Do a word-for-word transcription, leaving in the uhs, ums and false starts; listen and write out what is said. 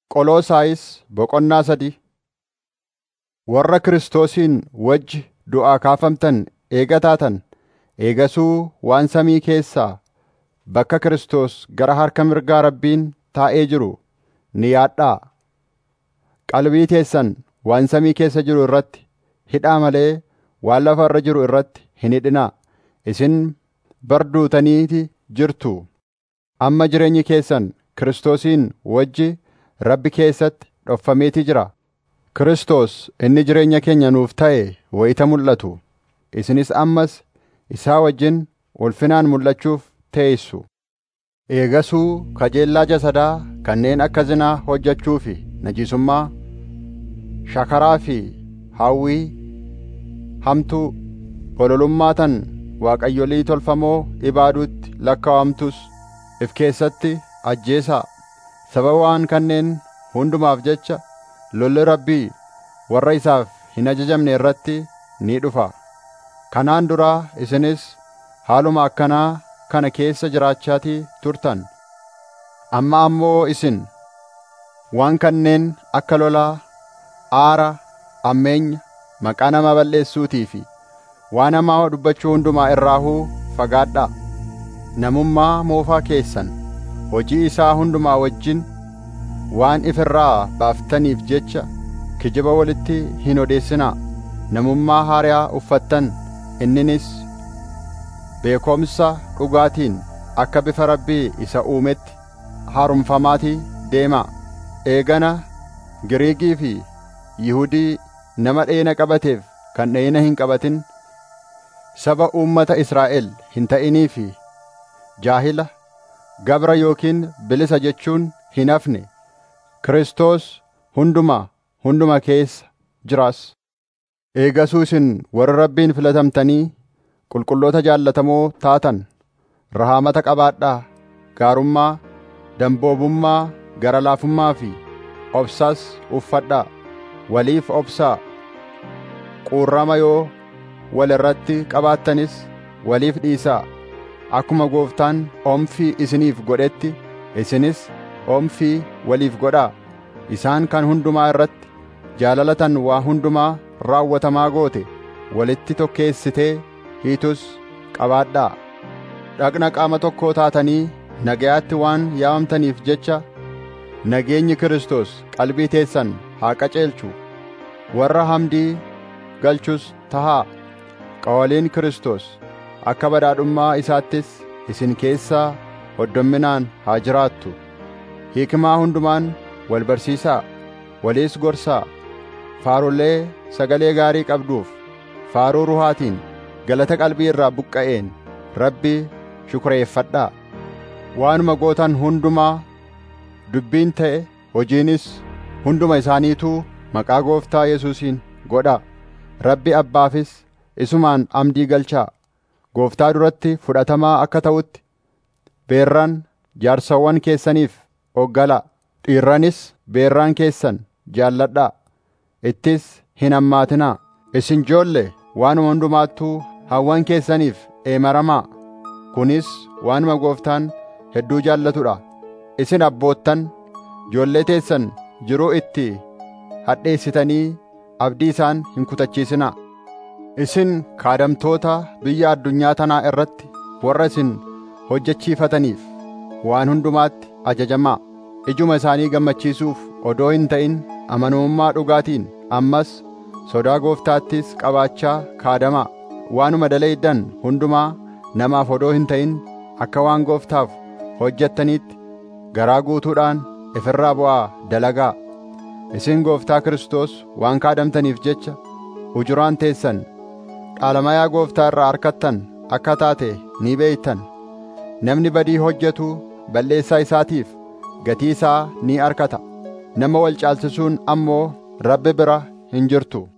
Qoloosaayis boqonnaa sadii. Warra Kiristoosiin wajji du'aa kaafamtan eega taatan, eegasuu waan samii keessaa bakka Kiristoos gara harka mirgaa Rabbiin taa'ee jiru ni yaadhaa. Qalbii teessan waan samii keessa jiru irratti hidhaa malee waan lafa irra jiru irratti hin hidhinaa. Isin barduutaniiti jirtu. Amma jireenyi keessan Kiristoosiin wajji Rabbi keessatti dhoffameeti jira. Kiristoos inni jireenya keenya nuuf ta'e wayita mul'atu, isinis ammas isaa wajjin ulfinaan mul'achuuf teessu. Eegasuu kajeellaa jasadaa kanneen akka zinaa hojjechuu fi najisummaa, shakaraa fi hawwii hamtuu, hololummaa tan waaqayyolii tolfamoo ibaaduutti lakkaa'amtus if keessatti ajjeesaa. Sababa waan kanneen hundumaaf jecha lolli Rabbii warra isaaf hin ajajamne irratti ni dhufa. Kanaan duraa isinis haaluma akkanaa kana keessa jiraachaatii turtan. Amma ammoo isin waan kanneen akka lolaa, aara, ammeenya, maqaa nama balleessuutii fi waan hamaa dubbachuu hundumaa irraahuu fagaadhaa. Namummaa moofaa keessan hojii isaa hundumaa wajjin waan if irraa baaftaniif jecha kijiba walitti hin odeessinaa. Namummaa haaraa uffattan, inninis beekomsa dhugaatiin akka bifa Rabbii isa uumetti haaromfamaatii deemaa. Eegana Giriikii fi Yihudii nama dheena qabateef kan dheena hin qabatin, saba uummata Israa'el hin ta'inii fi jaahila, gabra yookiin bilisa jechuun hin hafne, Kiristoos hunduma hunduma keessa jiraas. Eegasuu isin warra Rabbiin filatamtanii qulqulloota jaallatamoo taatan, rahaamata qabaadhaa, gaarummaa, damboobummaa, gara laafummaa fi obsas uffadhaa. Waliif obsaa. Quurrama yoo wal irratti qabaattanis waliif dhiisaa. Akkuma Gooftaan oomfii isiniif godhetti, isinis oomfii waliif godhaa. Isaan kan hundumaa irratti jaalalatan waa hundumaa raawwatamaa goote walitti tokkeessitee hiitus qabaadhaa. Dhagna qaama tokkoo taatanii nagayaatti waan yaamamtaniif jecha nageenyi Kiristoos qalbii teessan haa qaceelchu. Warra hamdii galchus tahaa. Qawaliin Kiristoos akka badhaadhummaa isaattis isin keessaa hoddomminaan haa jiraattu. Hikmaa hundumaan wal barsiisaa, waliis gorsaa. Faarulee sagalee gaarii qabduuf faaruu ruhaatiin galata qalbii irraa buqqa'een Rabbi shukreeffadhaa. Waanuma gootan hundumaa dubbiin ta'e hojiinis hunduma isaaniituu maqaa Gooftaa Yesuusiin godhaa. Rabbi Abbaafis isumaan amdii galchaa. Gooftaa duratti fudhatamaa akka ta'utti beerran jaarsawwan keessaniif oggalaa. Dhiirranis beerraan keessan jaalladhaa. Ittis hin hammaatinaa. Isin ijoollee waanuma hundumaattuu hawwan keessaniif eemaramaa. Kunis waanuma Gooftaan hedduu jaallatudha. Isin abboottan ijoollee teessan jiruu itti hadheessitanii abdii isaan hin kutachiisinaa. Isin kaadamtoota biyya addunyaa tanaa irratti warra isin hojjechiifataniif waan hundumaatti ajajamaa. Ijuma isaanii gammachiisuuf odoo hin ta'in amanamummaa dhugaatiin, ammas sodaa Gooftaattis qabaachaa kaadamaa. Waanuma dalayddan hundumaa namaaf odoo hin ta'in akka waan Gooftaaf hojjettaniitti garaa guutuudhaan ifirraa bu'aa dalagaa. Isin Gooftaa Kiristoos waan kaadamtaniif jecha ujuraan teessan dhaalamayaa Gooftaa irraa harkattan akka taate ni beeytan. Namni badii hojjetu balleessaa isaatiif gatii isaa ni arkata. Nama wal caalchisuun ammoo Rabbi bira hin jirtu.